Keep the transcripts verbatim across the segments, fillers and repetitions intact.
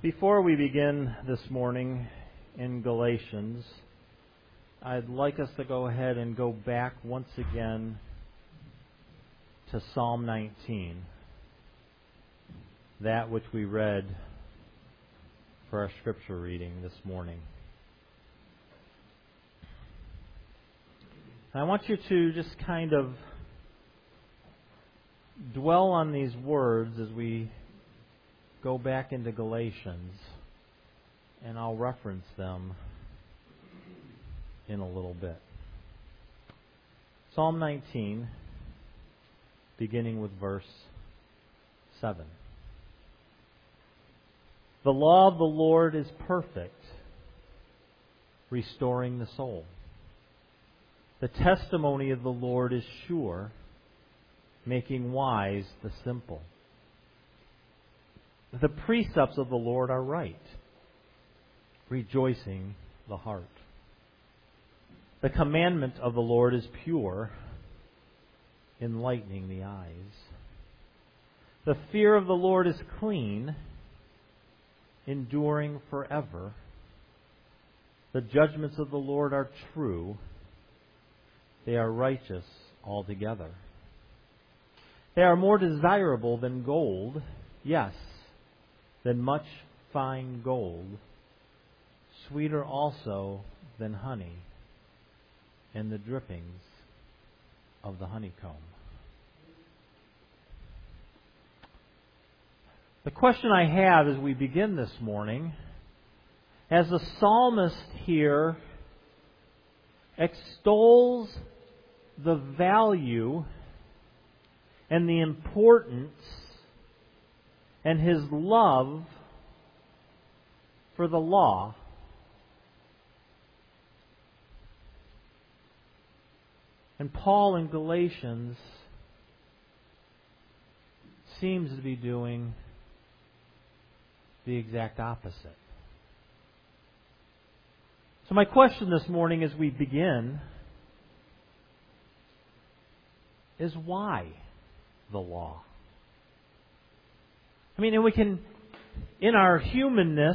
Before we begin this morning in Galatians, I'd like us to go ahead and go back once again to Psalm nineteen, that which we read for our scripture reading this morning. And I want you to just kind of dwell on these words as we go back into Galatians, and I'll reference them in a little bit. Psalm nineteen, beginning with verse seven. The law of the Lord is perfect, restoring the soul. The testimony of the Lord is sure, making wise the simple. The precepts of the Lord are right, rejoicing the heart. The commandment of the Lord is pure, enlightening the eyes. The fear of the Lord is clean, enduring forever. The judgments of the Lord are true, they are righteous altogether. They are more desirable than gold, yes, than much fine gold, sweeter also than honey, and the drippings of the honeycomb. The question I have as we begin this morning, as the psalmist here extols the value and the importance and his love for the law, and Paul in Galatians seems to be doing the exact opposite. So my question this morning as we begin is, why the law? I mean, and we can, in our humanness,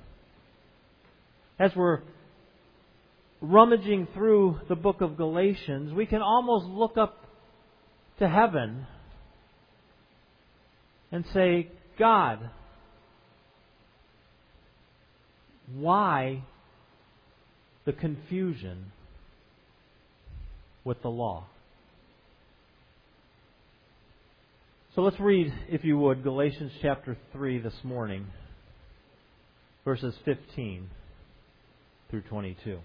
as we're rummaging through the book of Galatians, we can almost look up to heaven and say, God, why the confusion with the law? So let's read, if you would, Galatians chapter three this morning, verses fifteen through twenty-two.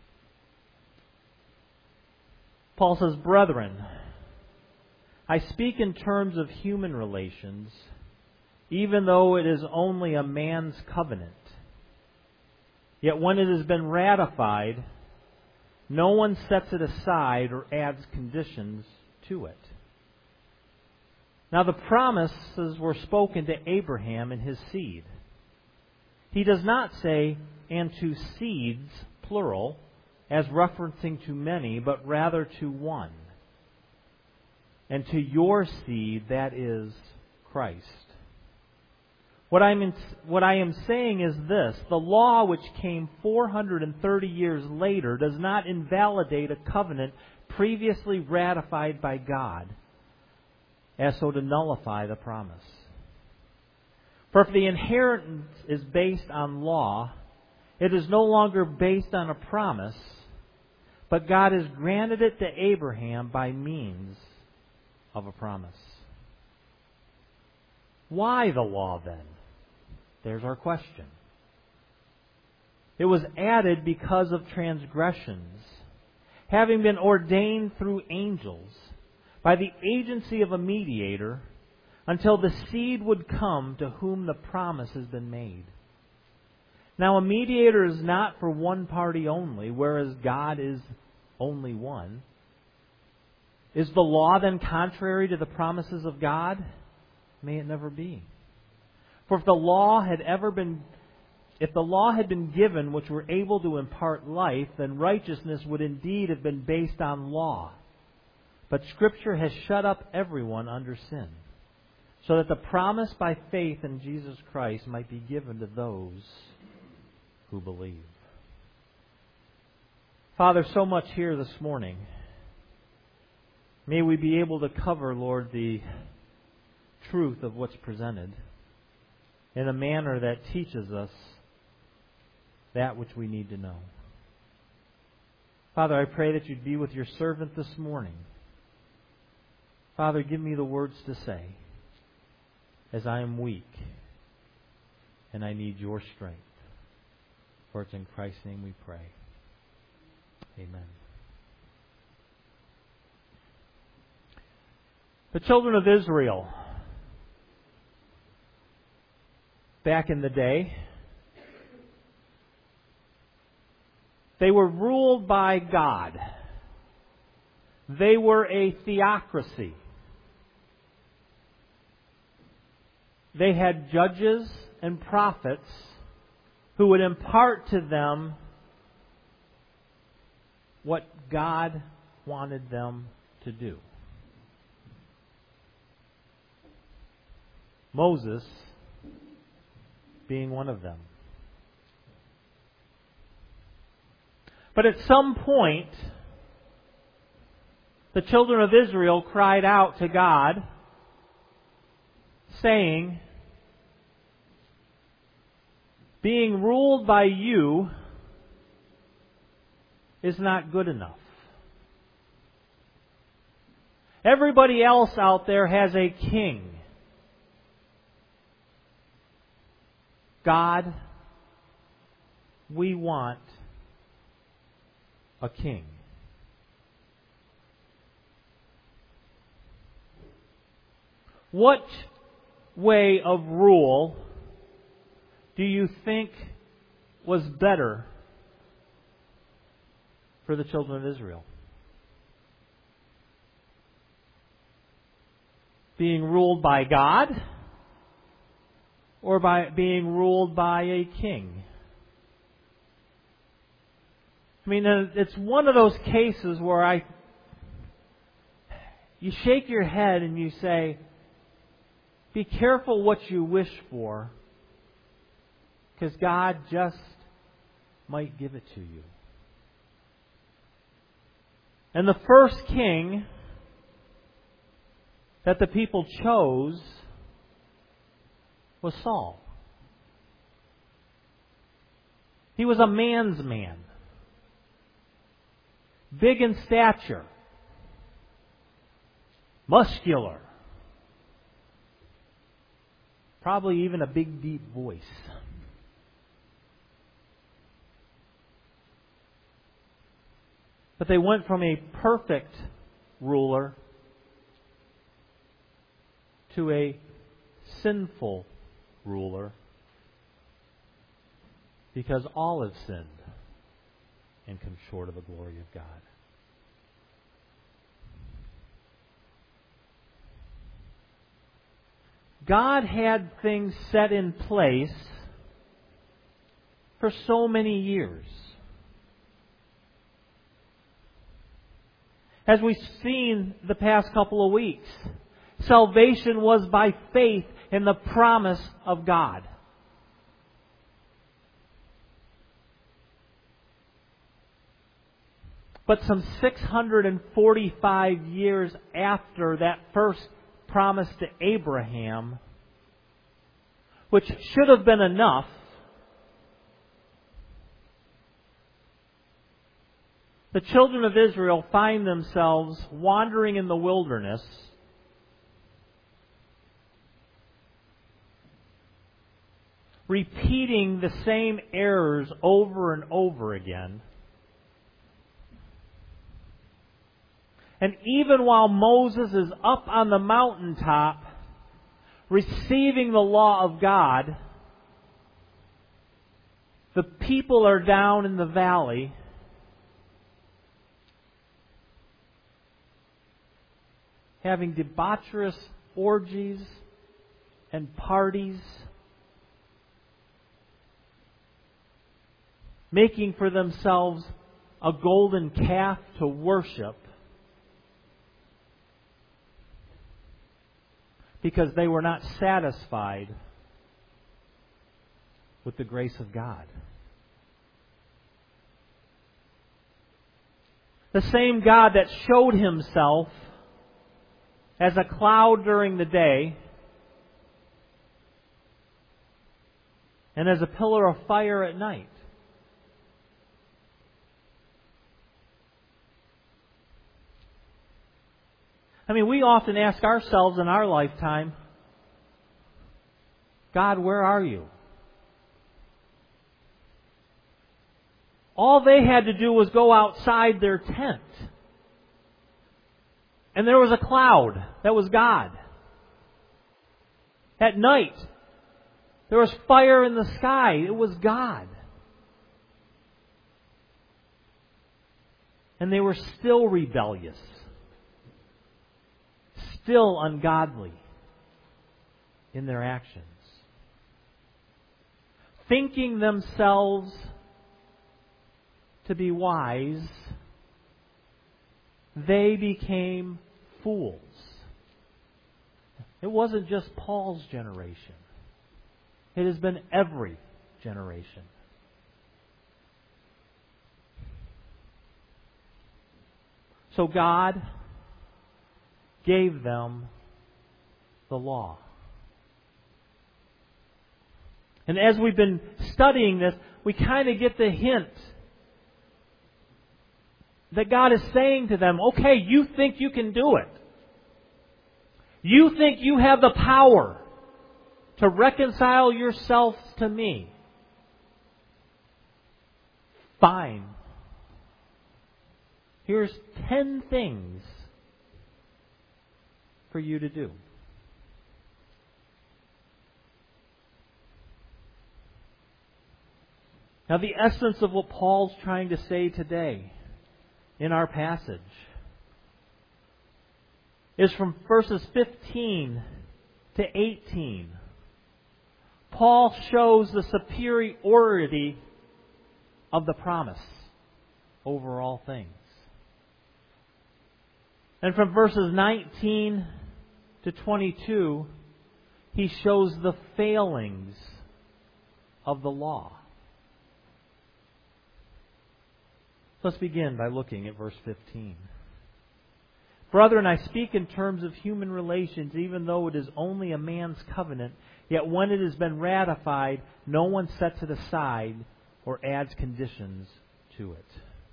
Paul says, Brethren, I speak in terms of human relations, even though it is only a man's covenant. Yet when it has been ratified, no one sets it aside or adds conditions to it. Now the promises were spoken to Abraham and his seed. He does not say, and to seeds, plural, as referencing to many, but rather to one. And to your seed, that is Christ. What I'm in, what I am saying is this: the law which came four hundred thirty years later does not invalidate a covenant previously ratified by God, as so to nullify the promise. For if the inheritance is based on law, it is no longer based on a promise, but God has granted it to Abraham by means of a promise. Why the law then? There's our question. It was added because of transgressions, having been ordained through angels, by the agency of a mediator, until the seed would come to whom the promise has been made. Now a mediator is not for one party only, whereas God is only one. Is the law then contrary to the promises of God? May it never be. For if the law had ever been, if the law had been given which were able to impart life, then righteousness would indeed have been based on law. But Scripture has shut up everyone under sin, so that the promise by faith in Jesus Christ might be given to those who believe. Father, so much here this morning. May we be able to cover, Lord, the truth of what's presented in a manner that teaches us that which we need to know. Father, I pray that you'd be with your servant this morning. Father, give me the words to say, as I am weak and I need your strength. For it's in Christ's name we pray. Amen. The children of Israel, back in the day, they were ruled by God. They were a theocracy. They had judges and prophets who would impart to them what God wanted them to do. Moses being one of them. But at some point, the children of Israel cried out to God, saying, being ruled by you is not good enough. Everybody else out there has a king. God, we want a king. What way of rule do you think was better for the children of Israel? Being ruled by God or by being ruled by a king? I mean, it's one of those cases where I, you shake your head and you say, be careful what you wish for, because God just might give it to you. And the first king that the people chose was Saul. He was a man's man. Big in stature. Muscular. Probably even a big, deep voice. But they went from a perfect ruler to a sinful ruler because all have sinned and come short of the glory of God. God had things set in place for so many years. As we've seen the past couple of weeks, salvation was by faith in the promise of God. But some six hundred forty-five years after that first promise to Abraham, which should have been enough, the children of Israel find themselves wandering in the wilderness, repeating the same errors over and over again. And even while Moses is up on the mountaintop receiving the law of God, the people are down in the valley having debaucherous orgies and parties, making for themselves a golden calf to worship, because they were not satisfied with the grace of God. The same God that showed Himself as a cloud during the day and as a pillar of fire at night. I mean, we often ask ourselves in our lifetime, God, where are you? All they had to do was go outside their tent. And there was a cloud. That was God. At night, there was fire in the sky. It was God. And they were still rebellious. Still ungodly in their actions. Thinking themselves to be wise, they became fools. It wasn't just Paul's generation. It has been every generation. So God gave them the law. And as we've been studying this, we kind of get the hint that God is saying to them, okay, you think you can do it. You think you have the power to reconcile yourselves to me. Fine. Here's ten things for you to do. Now, the essence of what Paul's trying to say today in our passage is from verses fifteen to eighteen. Paul shows the superiority of the promise over all things. And from verses nineteen to twenty-two, he shows the failings of the law. Let's begin by looking at verse fifteen. Brethren, I speak in terms of human relations, even though it is only a man's covenant, yet when it has been ratified, no one sets it aside or adds conditions to it.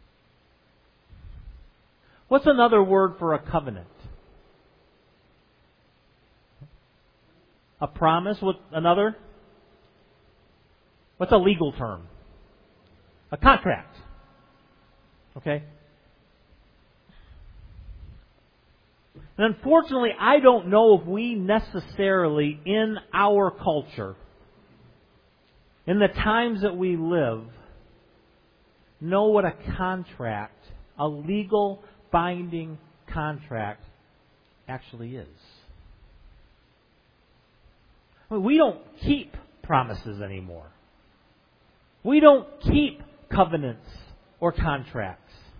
What's another word for a covenant? A promise? What another? What's a legal term? A contract. Okay? And unfortunately, I don't know if we necessarily, in our culture, in the times that we live, know what a contract, a legal binding contract, actually is. I mean, we don't keep promises anymore. We don't keep covenants or contracts.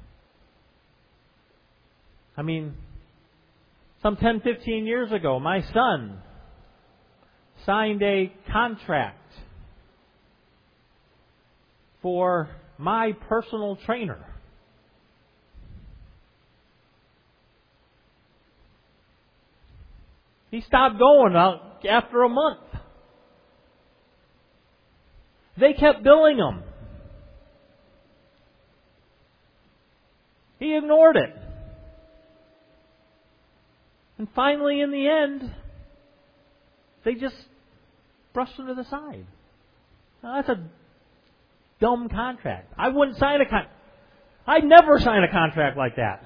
I mean, some ten, fifteen years ago, my son signed a contract for my personal trainer. He stopped going out after a month. They kept billing him. He ignored it. And finally, in the end, they just brushed him to the side. Now, that's a dumb contract. I wouldn't sign a contract. I'd never sign a contract like that.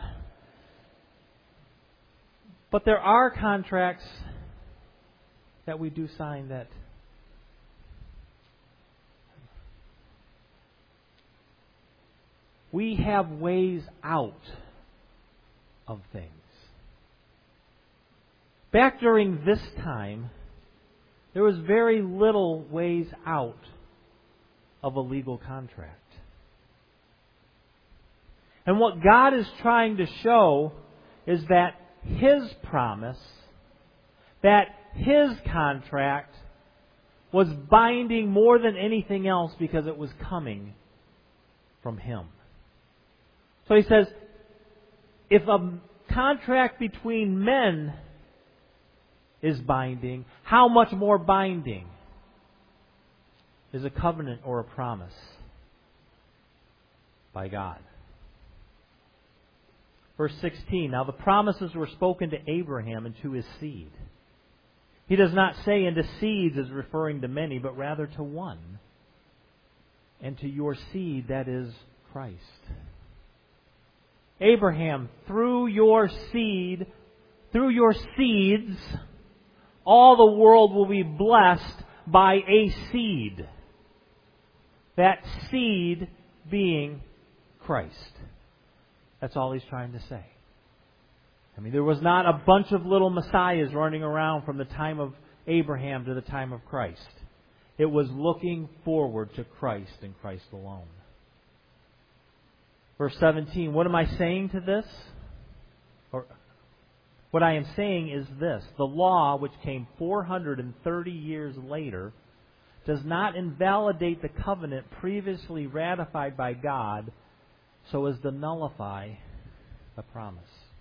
But there are contracts that we do sign that we have ways out of things. Back during this time, there was very little ways out of a legal contract. And what God is trying to show is that His promise, that His contract was binding more than anything else because it was coming from Him. So he says, if a contract between men is binding, how much more binding is a covenant or a promise by God? Verse sixteen, now the promises were spoken to Abraham and to his seed. He does not say into seeds as referring to many, but rather to one, and to your seed, that is Christ. Abraham, through your seed, through your seeds, all the world will be blessed by a seed. That seed being Christ. That's all he's trying to say. I mean, there was not a bunch of little messiahs running around from the time of Abraham to the time of Christ. It was looking forward to Christ and Christ alone. Verse seventeen, what am I saying to this? Or what I am saying is this: the law, which came four hundred thirty years later, does not invalidate the covenant previously ratified by God so as to nullify the promise.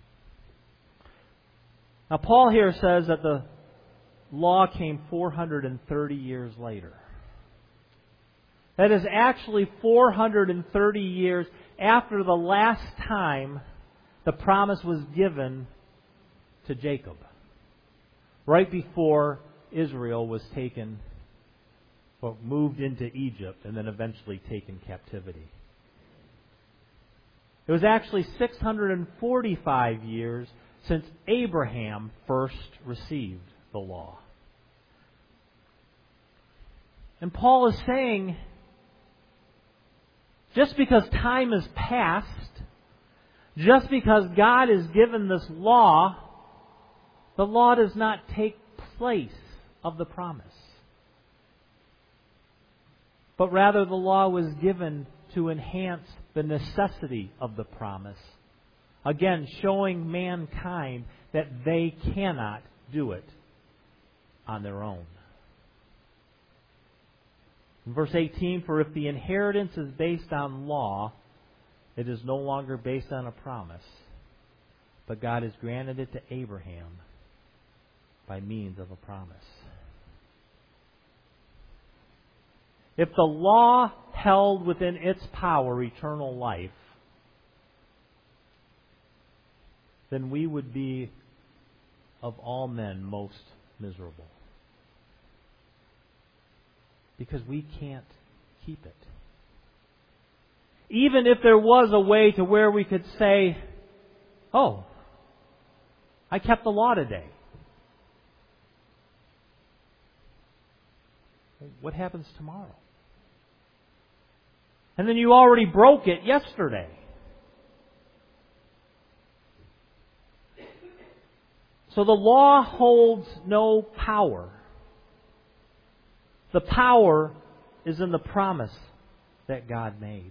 Now, Paul here says that the law came four hundred thirty years later. That is actually four hundred thirty years after the last time the promise was given to Jacob. Right before Israel was taken, well, moved into Egypt and then eventually taken captivity. It was actually six hundred forty-five years since Abraham first received the law. And Paul is saying, just because time has passed, just because God has given this law, the law does not take place of the promise. But rather the law was given to enhance the necessity of the promise. Again, showing mankind that they cannot do it on their own. In verse eighteen, for if the inheritance is based on law, it is no longer based on a promise, but God has granted it to Abraham by means of a promise. If the law held within its power eternal life, then we would be, of all men, most miserable. Because we can't keep it. Even if there was a way to where we could say, oh, I kept the law today. What happens tomorrow? And then you already broke it yesterday. So the law holds no power. The power is in the promise that God made.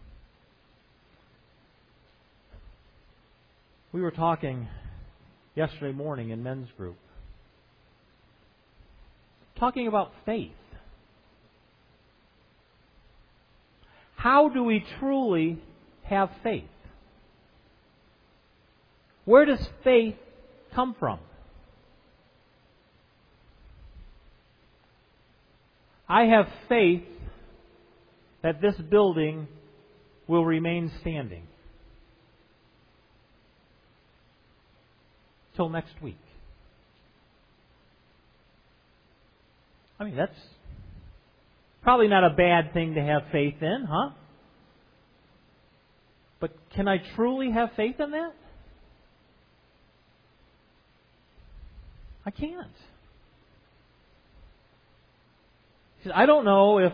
We were talking yesterday morning in men's group, talking about faith. How do we truly have faith? Where does faith come from? I have faith that this building will remain standing till next week. I mean, that's probably not a bad thing to have faith in, huh? But can I truly have faith in that? I can't. I don't know if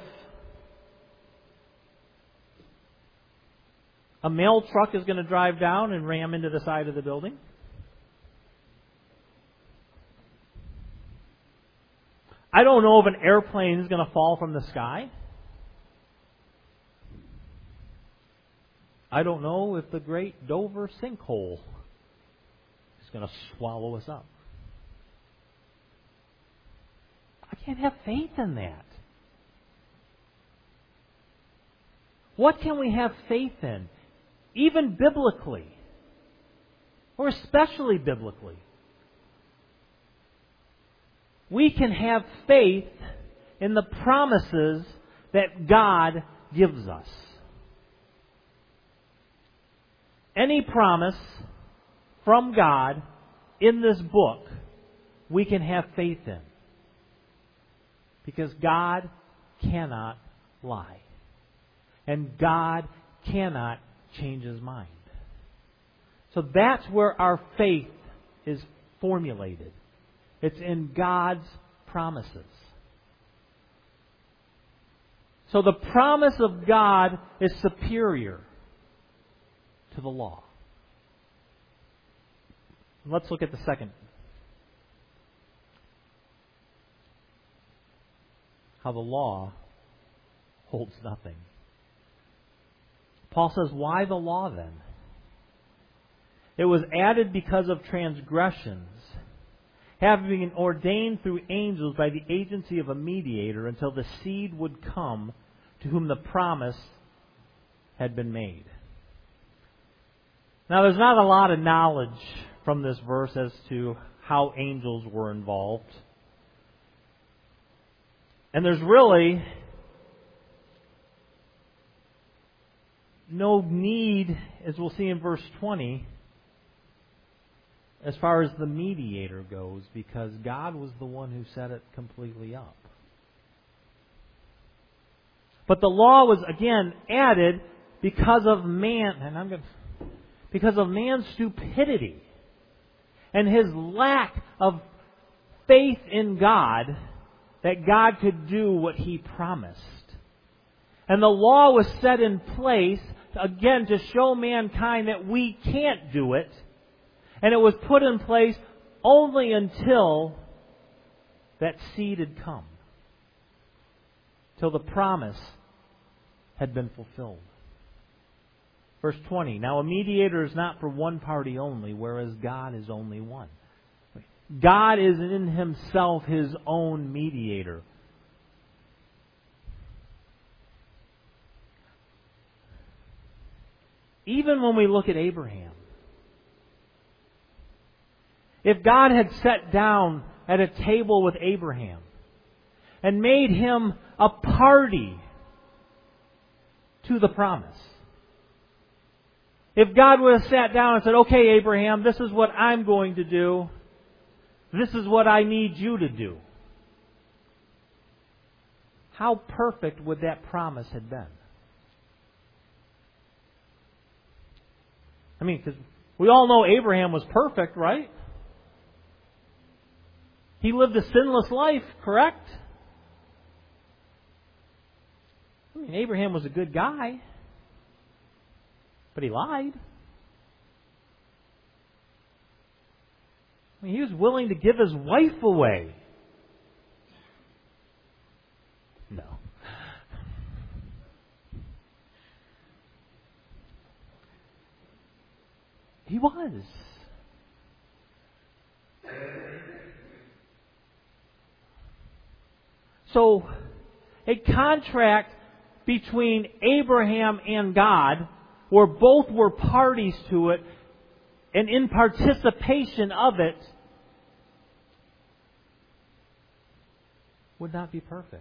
a mail truck is going to drive down and ram into the side of the building. I don't know if an airplane is going to fall from the sky. I don't know if the great Dover sinkhole is going to swallow us up. can't have faith in that. What can we have faith in? Even biblically. Or especially biblically. We can have faith in the promises that God gives us. Any promise from God in this book, we can have faith in. Because God cannot lie. And God cannot change His mind. So that's where our faith is formulated. It's in God's promises. So the promise of God is superior to the law. Let's look at the second. How the law holds nothing. Paul says, why the law then? It was added because of transgressions, having been ordained through angels by the agency of a mediator until the seed would come to whom the promise had been made. Now, there's not a lot of knowledge from this verse as to how angels were involved. And there's really no need, as we'll see in verse twenty, as far as the mediator goes, because God was the one who set it completely up. But the law was again added because of man, and I'm going to, because of man's stupidity and his lack of faith in God that God could do what He promised. And the law was set in place again to show mankind that we can't do it. And it was put in place only until that seed had come. Till the promise had been fulfilled. Verse twenty, now a mediator is not for one party only, whereas God is only one. God is in Himself His own mediator. Even when we look at Abraham, if God had sat down at a table with Abraham and made him a party to the promise, if God would have sat down and said, okay, Abraham, this is what I'm going to do. This is what I need you to do. How perfect would that promise have been? I mean, because we all know Abraham was perfect, right? He lived a sinless life, correct? I mean, Abraham was a good guy, but he lied. I mean, he was willing to give his wife away. No. He was. So, a contract between Abraham and God, where both were parties to it, and in participation of it, would not be perfect.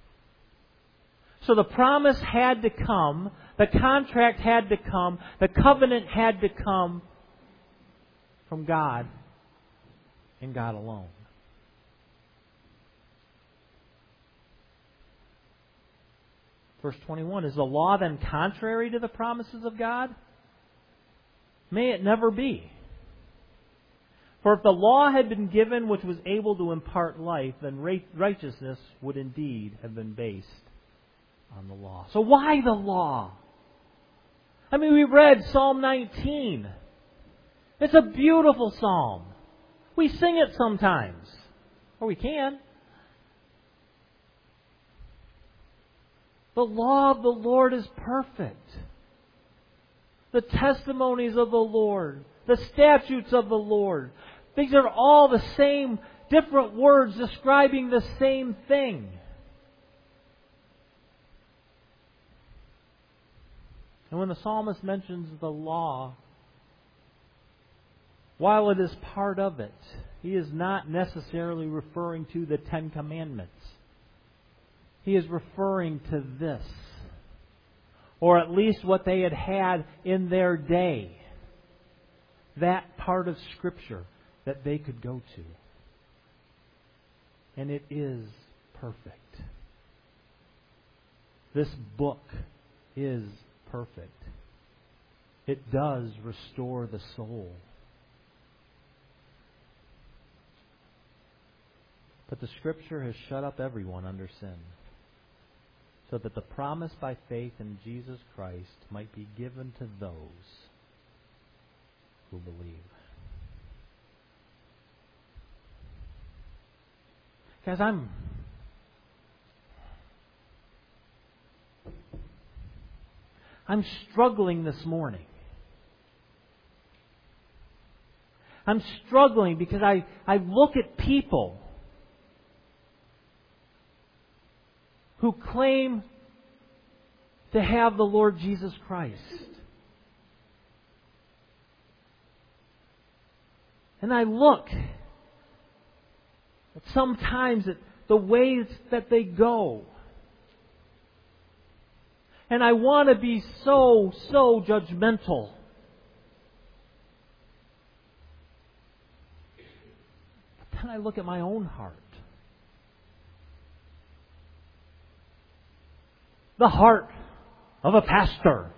So the promise had to come, the contract had to come, the covenant had to come from God and God alone. Verse twenty-one, is the law then contrary to the promises of God? May it never be. For if the law had been given which was able to impart life, then righteousness would indeed have been based on the law. So why the law? I mean, we read Psalm nineteen. It's a beautiful psalm. We sing it sometimes. Or we can. The law of the Lord is perfect. The testimonies of the Lord, the statutes of the Lord, these are all the same different words describing the same thing. And when the psalmist mentions the law, while it is part of it, he is not necessarily referring to the Ten Commandments. He is referring to this, or at least what they had had in their day. That part of Scripture that they could go to. And it is perfect. This book is perfect. It does restore the soul. But the Scripture has shut up everyone under sin, so that the promise by faith in Jesus Christ might be given to those who believe. Guys, I'm I'm struggling this morning. I'm struggling because I, I look at people who claim to have the Lord Jesus Christ. And I look at sometimes at the ways that they go. And I want to be so, so judgmental. But then I look at my own heart. The heart of a pastor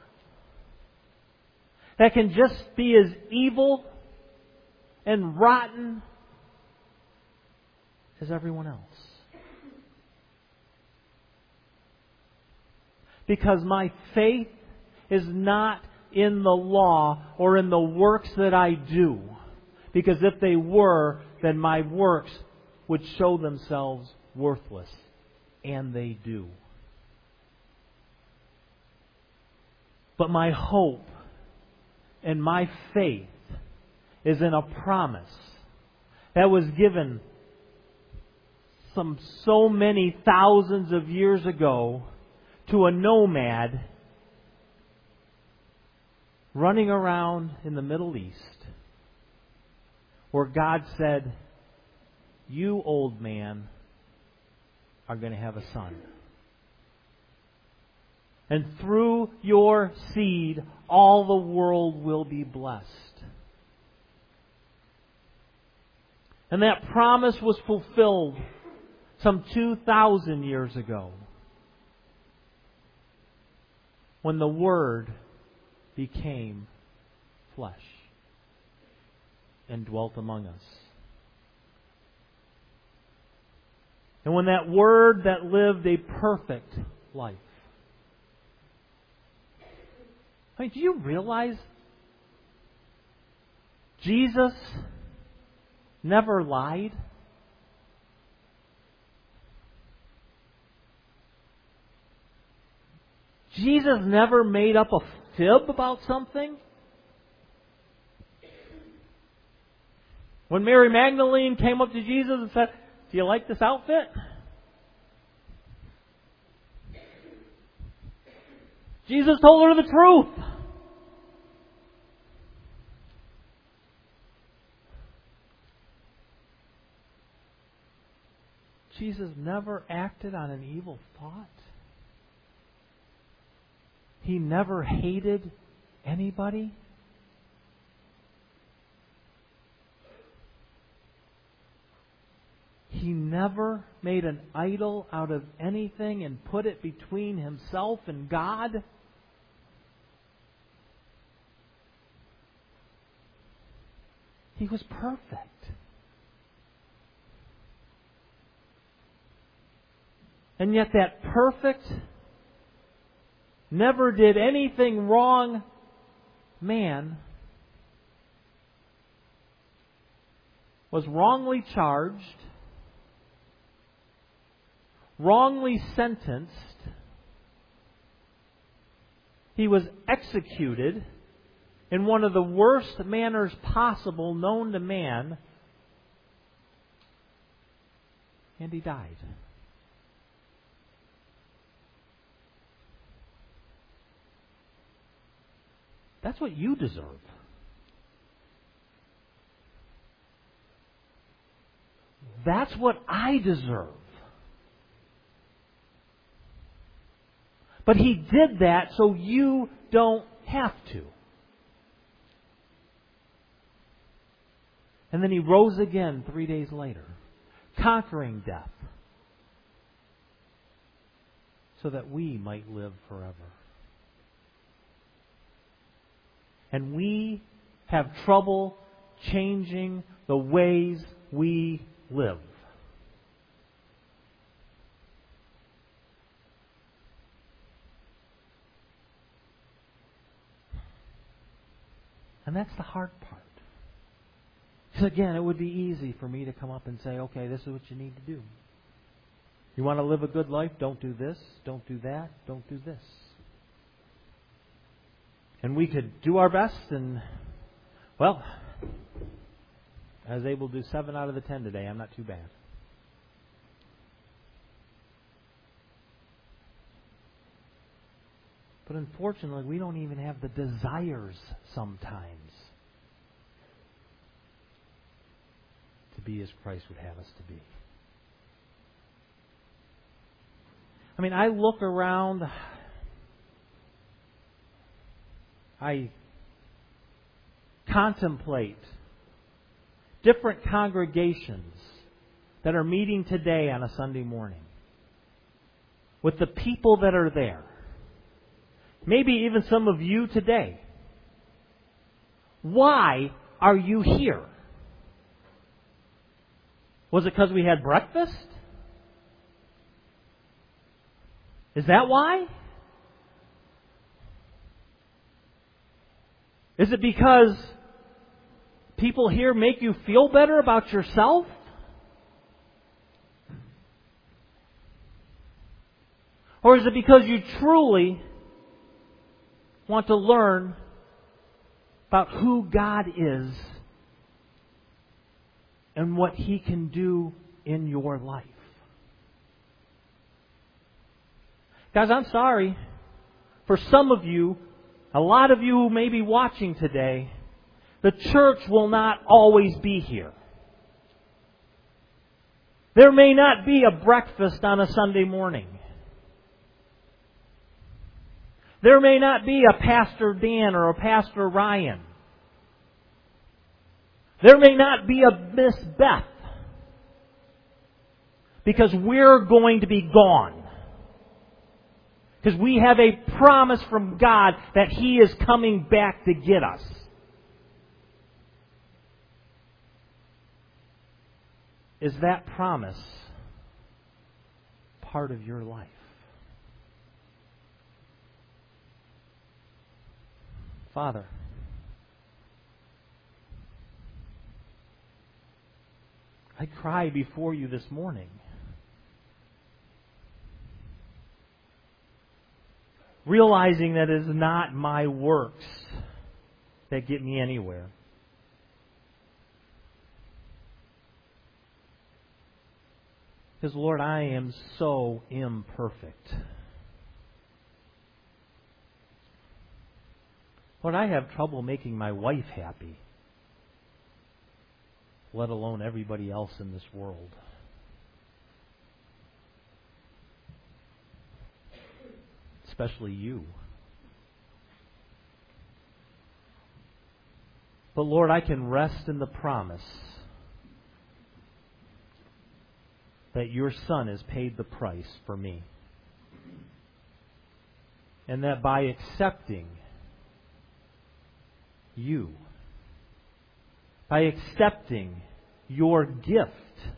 that can just be as evil and rotten as everyone else. Because my faith is not in the law or in the works that I do. Because if they were, then my works would show themselves worthless. And they do. But my hope and my faith is in a promise that was given some so many thousands of years ago to a nomad running around in the Middle East, where God said, "You, old man, are going to have a son. And through your seed, all the world will be blessed." And that promise was fulfilled some two thousand years ago, when the Word became flesh and dwelt among us. And when that Word that lived a perfect life. I mean, do you realize Jesus never lied? Jesus never made up a fib about something. When Mary Magdalene came up to Jesus and said, "Do you like this outfit?" Jesus told her the truth. Jesus never acted on an evil thought. He never hated anybody. He never made an idol out of anything and put it between himself and God. He was perfect. And yet that perfect, never did anything wrong man was wrongly charged, wrongly sentenced. He was executed in one of the worst manners possible known to man. And He died. That's what you deserve. That's what I deserve. But He did that so you don't have to. And then He rose again three days later, conquering death, so that we might live forever. And we have trouble changing the ways we live. And that's the hard part. Because again, it would be easy for me to come up and say, okay, this is what you need to do. You want to live a good life? Don't do this. Don't do that. Don't do this. And we could do our best, and, well, I was able to do seven out of the ten today. I'm not too bad. But unfortunately, we don't even have the desires sometimes to be as Christ would have us to be. I mean, I look around, I contemplate different congregations that are meeting today on a Sunday morning with the people that are there. Maybe even some of you today. Why are you here? Was it because we had breakfast? Is that why? Is it because people here make you feel better about yourself? Or is it because you truly want to learn about who God is and what He can do in your life? Guys, I'm sorry. For some of you, a lot of you who may be watching today, the church will not always be here. There may not be a breakfast on a Sunday morning. There may not be a Pastor Dan or a Pastor Ryan. There may not be a Miss Beth. Because we're going to be gone. Because we have a promise from God that He is coming back to get us. Is that promise part of your life? Father, I cry before You this morning. Realizing that it is not my works that get me anywhere. Because, Lord, I am so imperfect. Lord, I have trouble making my wife happy, let alone everybody else in this world. Especially You. But Lord, I can rest in the promise that Your Son has paid the price for me. And that by accepting You, by accepting Your gift,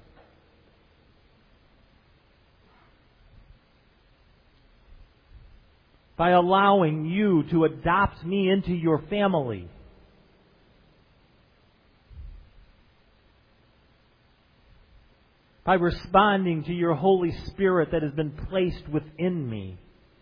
by allowing You to adopt me into Your family, by responding to Your Holy Spirit that has been placed within me,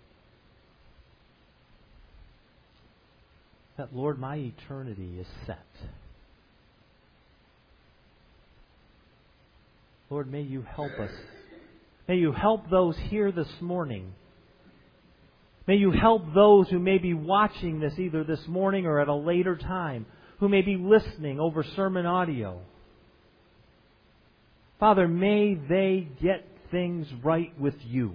that, Lord, my eternity is set. Lord, may you help us. May you help those here this morning. May you help those who may be watching this either this morning or at a later time, who may be listening over sermon audio. Father, may they get things right with you.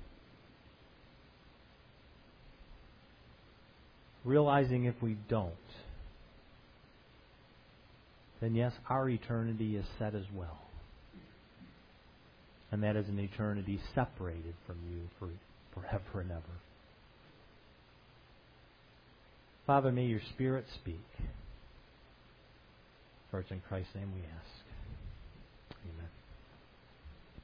Realizing if we don't, then yes, our eternity is set as well. And that is an eternity separated from you for forever and ever. Father, may your Spirit speak. For it's in Christ's name we ask. Amen.